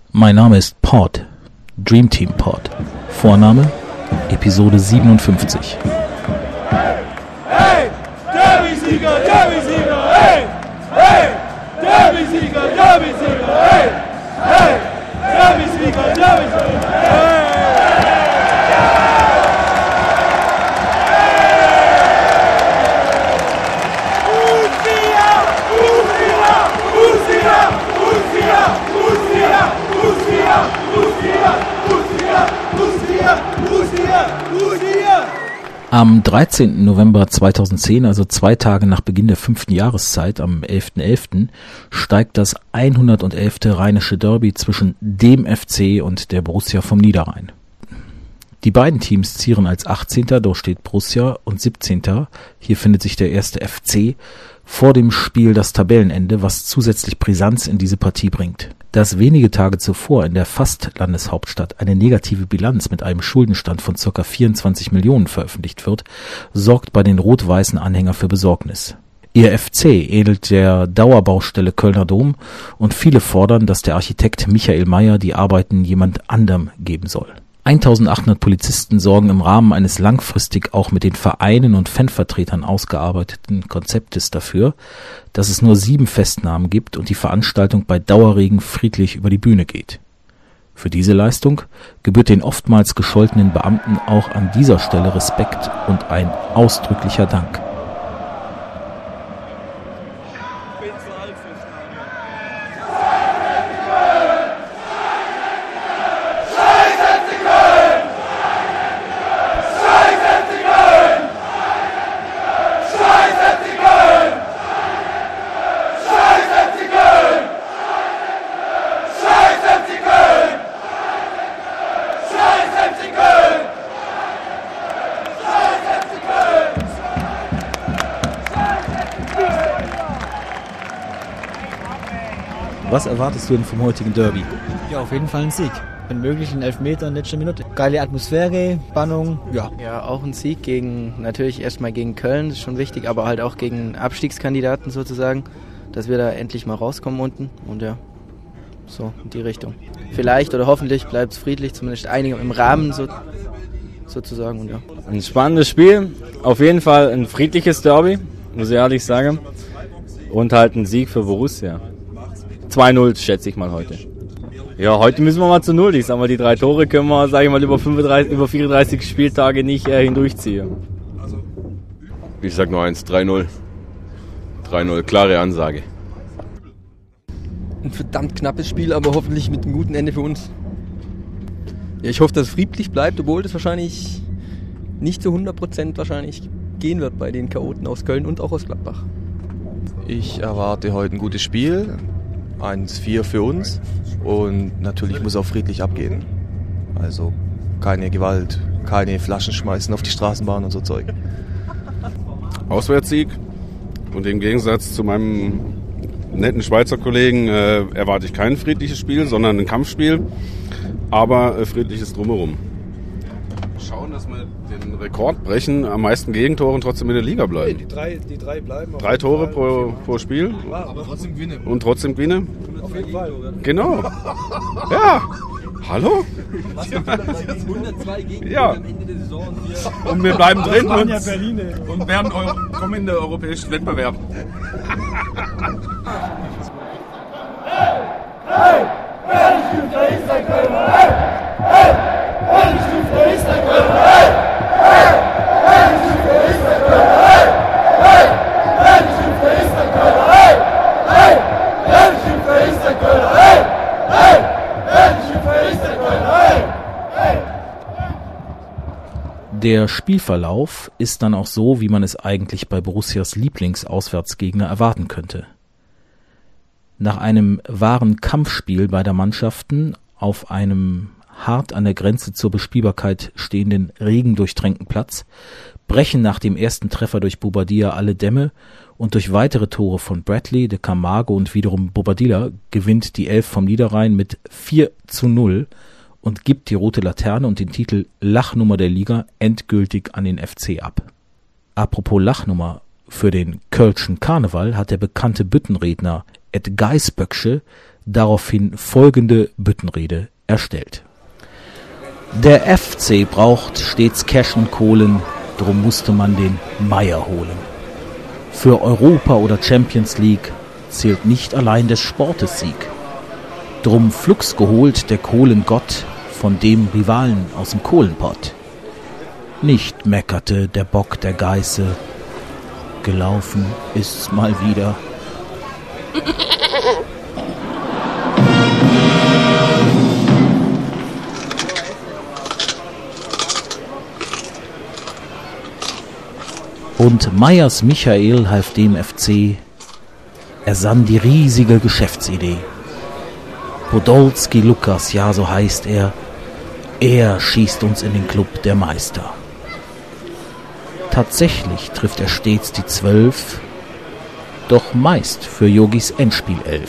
Mein Name ist Pod, Dream Team Pod. Vorname, Episode 57. Hey, Derby-Sieger, Derby-Sieger, hey, hey, Derby-Sieger, Derby-Sieger, hey, hey, Derby-Sieger, Derby-Sieger, hey. Am 13. November 2010, also 2 Tage nach Beginn der 5. Jahreszeit, am 11.11., steigt das 111. Rheinische Derby zwischen dem FC und der Borussia vom Niederrhein. Die beiden Teams zieren als 18. Dort steht Borussia, und 17. Hier findet sich der erste FC, vor dem Spiel das Tabellenende, was zusätzlich Brisanz in diese Partie bringt. Dass wenige Tage zuvor in der Fast-Landeshauptstadt eine negative Bilanz mit einem Schuldenstand von ca. 24 Millionen veröffentlicht wird, sorgt bei den rot-weißen Anhängern für Besorgnis. Ihr FC ähnelt der Dauerbaustelle Kölner Dom und viele fordern, dass der Architekt Michael Mayer die Arbeiten jemand anderem geben soll. 1800 Polizisten sorgen im Rahmen eines langfristig auch mit den Vereinen und Fanvertretern ausgearbeiteten Konzeptes dafür, dass es nur 7 Festnahmen gibt und die Veranstaltung bei Dauerregen friedlich über die Bühne geht. Für diese Leistung gebührt den oftmals gescholtenen Beamten auch an dieser Stelle Respekt und ein ausdrücklicher Dank. Was erwartest du denn vom heutigen Derby? Ja, auf jeden Fall ein Sieg. Wenn möglich in Elfmetern, letzte Minute. Geile Atmosphäre, Spannung, ja. Ja, auch ein Sieg natürlich erstmal gegen Köln, das ist schon wichtig, aber halt auch gegen Abstiegskandidaten sozusagen, dass wir da endlich mal rauskommen unten und ja, so in die Richtung. Vielleicht oder hoffentlich bleibt es friedlich, zumindest einige im Rahmen sozusagen und ja. Ein spannendes Spiel, auf jeden Fall ein friedliches Derby, muss ich ehrlich sagen, und halt ein Sieg für Borussia. 2-0 schätze ich mal heute. Ja, heute müssen wir mal zu 0. Ich sag mal, die 3 Tore können wir, sage ich mal, über 34 Spieltage nicht hindurchziehen. Ich sag nur 1, 3-0. 3-0, klare Ansage. Ein verdammt knappes Spiel, aber hoffentlich mit einem guten Ende für uns. Ja, ich hoffe, dass es friedlich bleibt, obwohl das wahrscheinlich nicht zu 100% wahrscheinlich gehen wird bei den Chaoten aus Köln und auch aus Gladbach. Ich erwarte heute ein gutes Spiel. 1-4 für uns und natürlich muss auch friedlich abgehen. Also keine Gewalt, keine Flaschen schmeißen auf die Straßenbahn und so Zeug. Auswärtssieg, und im Gegensatz zu meinem netten Schweizer Kollegen erwarte ich kein friedliches Spiel, sondern ein Kampfspiel, aber friedliches Drumherum. Schauen, dass wir den Rekord brechen, am meisten Gegentore und trotzdem in der Liga bleiben. Die drei bleiben. 3 Tore pro Spiel. Ja, aber trotzdem gewinnen. Und trotzdem gewinnen? Auf jeden Fall. Genau. Ja. Hallo? Was 102 Gegentore ja. am Ende der Saison. Und wir bleiben drin und werden kommen in den europäischen Wettbewerb. Hey, wer nicht tut, der ist der Kölner. Hey, hey, wer nicht tut, der ist der Kölner. Hey, hey, wer nicht tut, der ist der Kölner. Hey, hey, wer nicht tut, der ist der Kölner. Hey, hey, wer nicht tut, der ist der Kölner. Hey, hey, wer nicht tut, der ist der Kölner. Hey, hey. Der Spielverlauf ist dann auch so, wie man es eigentlich bei Borussias Lieblingsauswärtsgegner erwarten könnte. Nach einem wahren Kampfspiel beider Mannschaften auf einem hart an der Grenze zur Bespielbarkeit stehenden regendurchtränkten Platz brechen nach dem ersten Treffer durch Bobadilla alle Dämme, und durch weitere Tore von Bradley, de Camargo und wiederum Bobadilla gewinnt die Elf vom Niederrhein mit 4-0 und gibt die rote Laterne und den Titel Lachnummer der Liga endgültig an den FC ab. Apropos Lachnummer, für den Kölschen Karneval hat der bekannte Büttenredner Ed Geisböcksche daraufhin folgende Büttenrede erstellt. Der FC braucht stets Cash und Kohlen, drum musste man den Meier holen. Für Europa oder Champions League zählt nicht allein des Sportes Sieg. Drum flugs geholt der Kohlengott von dem Rivalen aus dem Kohlenpott. Nicht meckerte der Bock der Geiße, gelaufen ist's mal wieder. Und Meyers Michael half dem FC, er sann die riesige Geschäftsidee. Podolski Lukas, ja so heißt er schießt uns in den Club der Meister. Tatsächlich trifft er stets die 12, doch meist für Yogis Endspiel 11.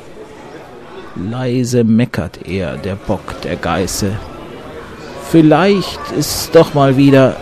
Leise meckert er, der Bock der Geiße, vielleicht ist's doch mal wieder...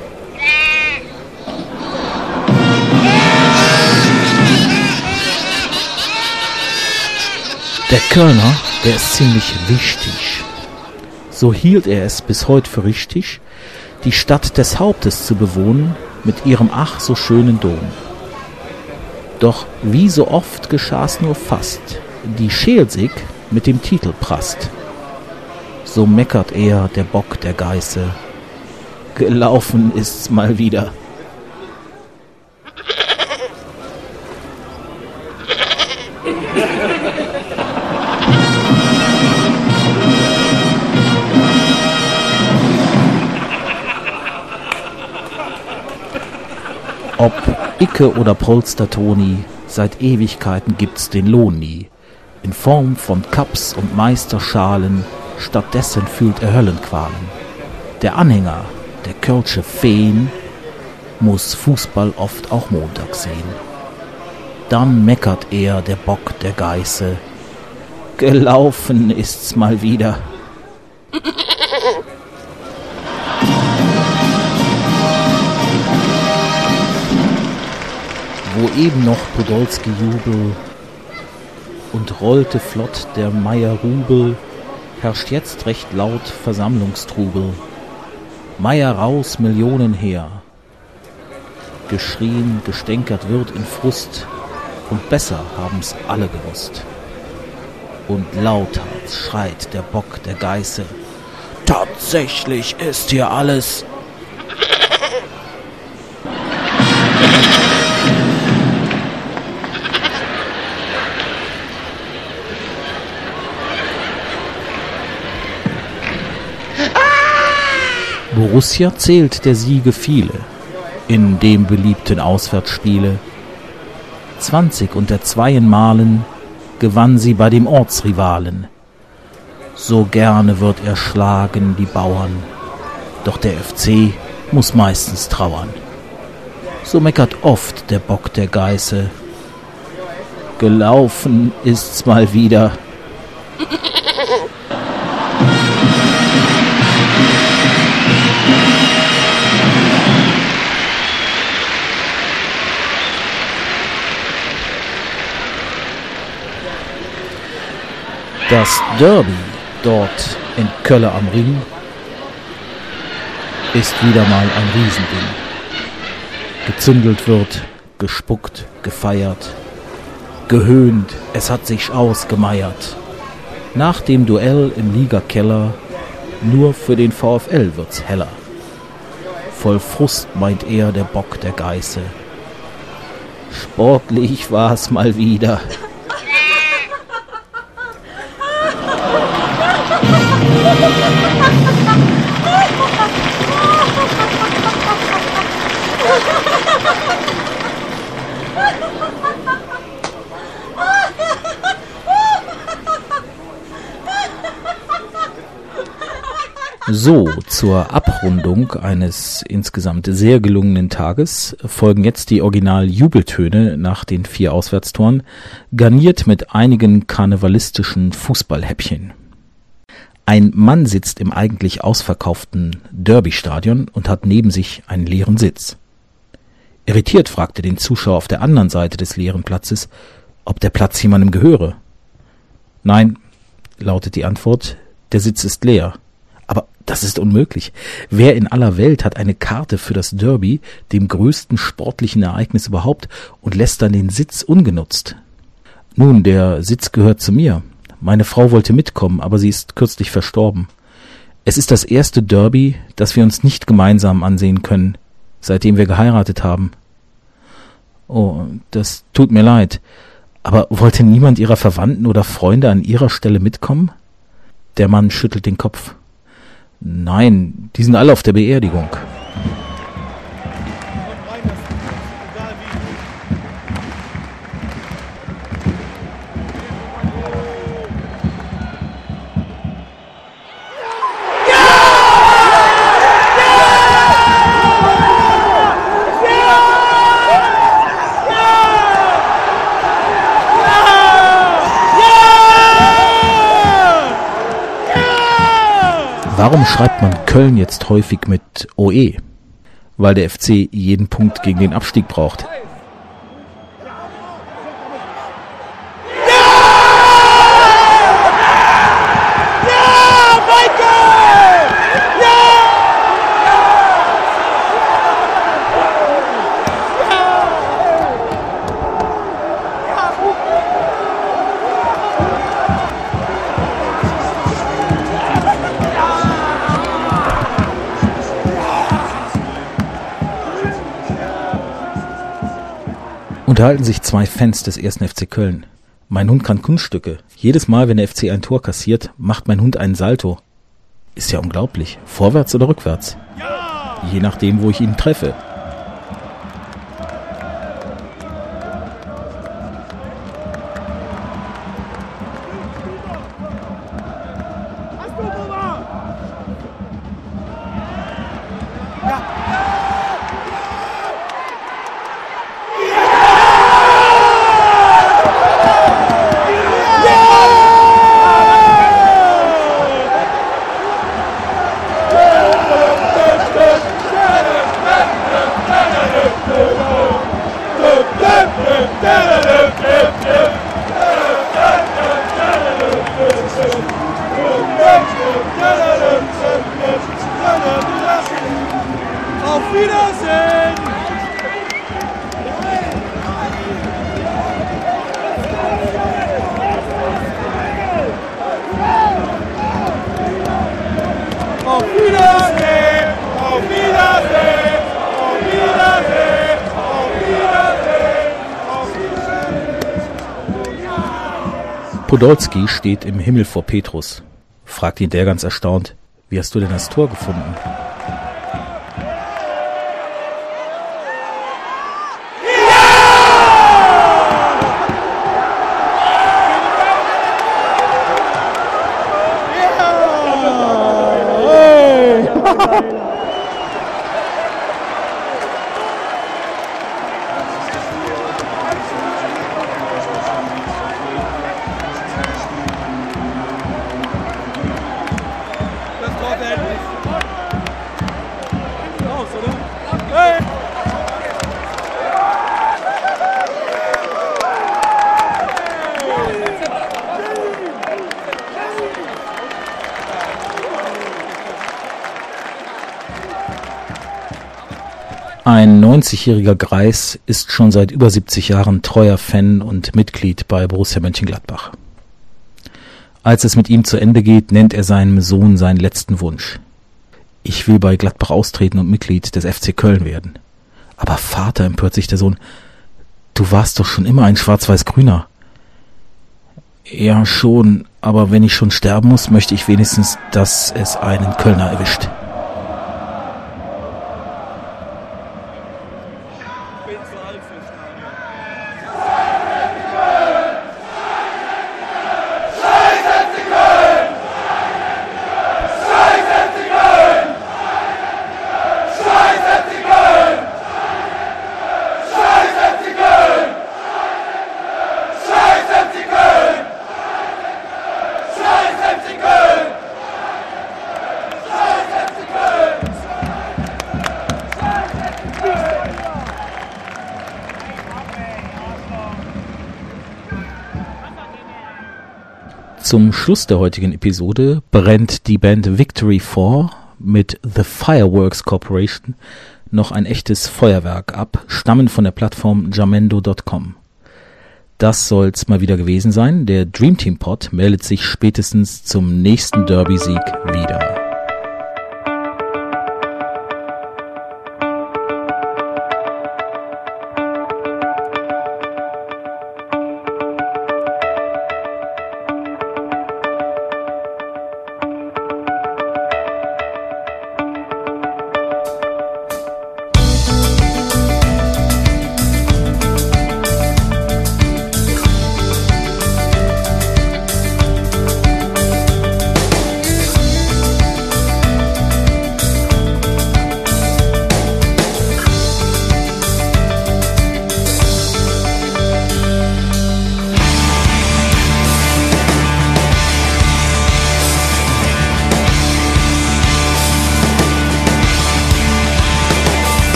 Der Kölner, der ist ziemlich wichtig. So hielt er es bis heute für richtig, die Stadt des Hauptes zu bewohnen mit ihrem ach so schönen Dom. Doch wie so oft geschah's nur fast, die Schelsig mit dem Titel prasst. So meckert er, der Bock der Geiße, gelaufen ist's mal wieder. Ob Icke oder Polster-Toni, seit Ewigkeiten gibt's den Lohn nie. In Form von Cups und Meisterschalen, stattdessen fühlt er Höllenqualen. Der Anhänger, der Kölsche Feen, muss Fußball oft auch Montag sehen. Dann meckert er, der Bock der Geiße, gelaufen ist's mal wieder. Wo eben noch Podolski Jubel und rollte flott der Meier Rubel, herrscht jetzt recht laut Versammlungstrubel. Meier raus, Millionen her. Geschrien, gestänkert wird in Frust, und besser haben's alle gewusst. Und lauthals schreit der Bock der Geiße, tatsächlich ist hier alles... Borussia zählt der Siege viele in dem beliebten Auswärtsspiele. 20 unter Zweien Malen gewann sie bei dem Ortsrivalen. So gerne wird er schlagen, die Bauern, doch der FC muss meistens trauern. So meckert oft der Bock der Geiße, gelaufen ist's mal wieder. Das Derby dort in Kölle am Ring ist wieder mal ein Riesending. Gezündelt wird, gespuckt, gefeiert, gehöhnt, es hat sich ausgemeiert. Nach dem Duell im Ligakeller, nur für den VfL wird's heller. Voll Frust meint er, der Bock der Geiße. Sportlich war's mal wieder. So, zur Abrundung eines insgesamt sehr gelungenen Tages folgen jetzt die Original-Jubeltöne nach den 4 Auswärtstoren, garniert mit einigen karnevalistischen Fußballhäppchen. Ein Mann sitzt im eigentlich ausverkauften Derby-Stadion und hat neben sich einen leeren Sitz. Irritiert fragte den Zuschauer auf der anderen Seite des leeren Platzes, ob der Platz jemandem gehöre. Nein, lautet die Antwort, der Sitz ist leer. Aber das ist unmöglich. Wer in aller Welt hat eine Karte für das Derby, dem größten sportlichen Ereignis überhaupt, und lässt dann den Sitz ungenutzt? Nun, der Sitz gehört zu mir. Meine Frau wollte mitkommen, aber sie ist kürzlich verstorben. Es ist das erste Derby, das wir uns nicht gemeinsam ansehen können, seitdem wir geheiratet haben. Oh, das tut mir leid. Aber wollte niemand Ihrer Verwandten oder Freunde an Ihrer Stelle mitkommen? Der Mann schüttelt den Kopf. Nein, die sind alle auf der Beerdigung. Warum schreibt man Köln jetzt häufig mit OE? Weil der FC jeden Punkt gegen den Abstieg braucht. Unterhalten sich zwei Fans des 1. FC Köln. Mein Hund kann Kunststücke. Jedes Mal, wenn der FC ein Tor kassiert, macht mein Hund einen Salto. Ist ja unglaublich. Vorwärts oder rückwärts? Je nachdem, wo ich ihn treffe. Auf Wiedersehen! Auf Wiedersehen! Auf Wiedersehen! Auf Wiedersehen! Auf Wiedersehen! Auf Wiedersehen! Podolski steht im Himmel vor Petrus. Fragt ihn der ganz erstaunt: Wie hast du denn das Tor gefunden? Ein 90-jähriger Greis ist schon seit über 70 Jahren treuer Fan und Mitglied bei Borussia Mönchengladbach. Als es mit ihm zu Ende geht, nennt er seinem Sohn seinen letzten Wunsch: Ich will bei Gladbach austreten und Mitglied des FC Köln werden. Aber Vater, empört sich der Sohn, du warst doch schon immer ein Schwarz-Weiß-Grüner. Ja schon, aber wenn ich schon sterben muss, möchte ich wenigstens, dass es einen Kölner erwischt. Zum Schluss der heutigen Episode brennt die Band Victory 4 mit The Fireworks Corporation noch ein echtes Feuerwerk ab, stammend von der Plattform jamendo.com. Das soll's mal wieder gewesen sein. Der Dream Team Pod meldet sich spätestens zum nächsten Derby-Sieg wieder.